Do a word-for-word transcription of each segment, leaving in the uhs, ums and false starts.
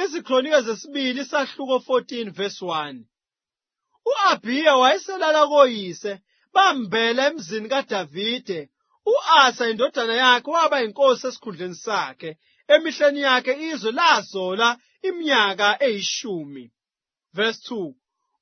Izikronika zesibili isahluko fourteen verse one. U-Abiya wayeselala koyise, bambela emzini kaDavide. U-Asa indodana yakhe waba inkosi esikhundleni sakhe. Emihleni yakhe izwe lazola iminyaka eyishumi. Verse two.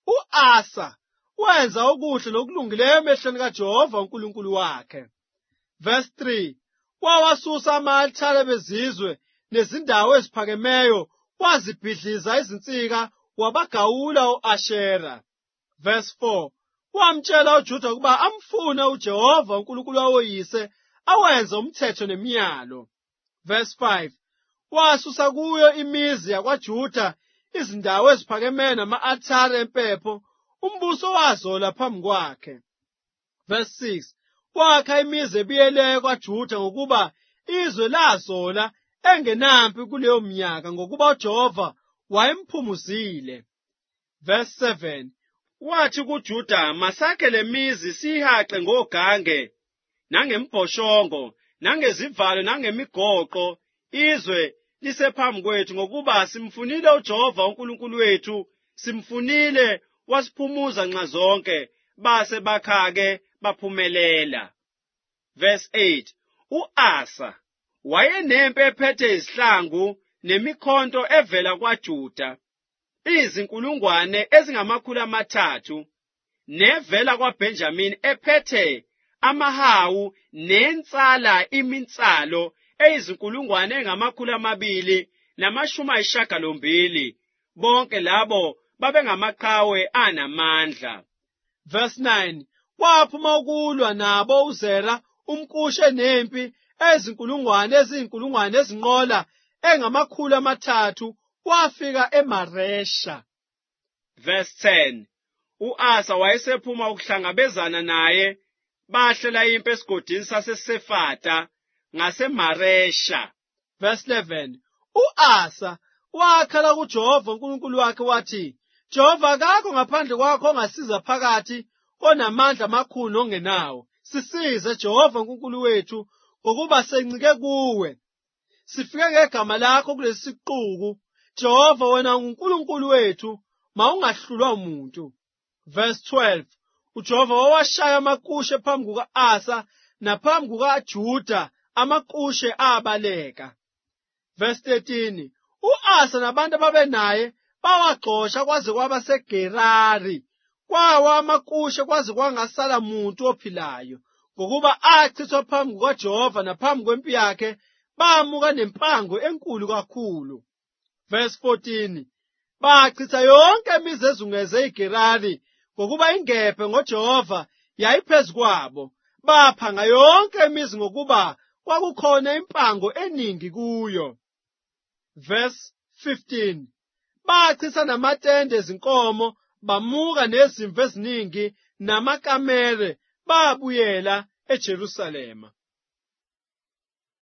U-Asa wenza okuhle nokulungileyo emehlweni kaJehova uNkulunkulu wakhe. Verse three. Wawasusa ama-alithare bezizwe nezindawo eziphakemeyo, wazibhidliza izinsika, wabagawula u-Ashera. Verse four. Wamtshela uJuda ukuba amfune uJehova uNkulunkulu wawoyise awenze umthetho nemiyalo. Verse five. Wasusa kuyo imizi yakwaJuda izindawo eziphakemeyo nama-alithare empepho, umbuso wazola phambi kwakhe. Verse six. Wakha imizi ebiyeleyo kwaJuda ngokuba izwe lazola engenampi kuleyo minyaka ngokuba uJehova wayemphumuzile. Verse seven. Wathi kuJuda, masakhe lemizi siyihaqe ngogange nangembhoshongo nangezivalo nangemigoqo, izwe lisephambi kwethu ngokuba simfunile uJehova uNkulunkulu wethu, simfunile wasiphumuza nxa zonke, base bakha-ke baphumelela. Verse eight. U-Asa wayenempi ephethe izihlangu nemikhonto evela kwaJuda, izinkulungwane ezingamakhulu amathathu, nevela kwaBenjamini ephethe amahawu nensala iminsalo eyizinkulungwane engamakhulu amabili namashumi ayishagalombili, bonke labo babengamaqhawe anamandla. Verse nine. Waphuma ukulwa nabo uZera umkushe nempi ezinkulungwane eziyinkulungwane ezinqola engamakhulu amathathu, wafika eMaresha. Verse ten. U-Asa wayesephuma ukuhlangabezana naye, bahlela impi esigodini saseSefata ngaseMaresha. Verse eleven. U-Asa wakhala kuJehova uNkulunkulu wakhe wathi, Jehova, akakho ngaphandle kwakho ongasiza phakathi konamandla amakhulu nongenawo. Sisize Jehova uNkulunkulu wethu, ngokuba sencike kuwe. Sifike ngegama lakho kulesi siquku. Jehova, wena uNkulunkulu wethu, mawungahlulwa umuntu. Verse twelve. uJehova wawashaya amakushe phambi kuka-Asa naphambi kukaJuda, amakushe abaleka. Verse thirteen. U-Asa nabantu ababenaye bawaxosha kwaze kwaba seGerari, kwawa amakushe kwaze kwangasala muntu ophilayo, ngokuba achithwa phambi kukaJehova naphambi kwempi yakhe, bamuka nempango enkulu kakhulu. Verse fourteen. Bachitha yonke imizi ezungeze iGerari, ngokuba ingebhe ngoJehova yayiphezu kwabo. Baphanga yonke imizi ngokuba kwakukhona impango eningi kuyo. Verse fifteen. Bachitha namatende ezinkomo, bamuka nezimvu eziningi namakamele, babuyela eJerusalema.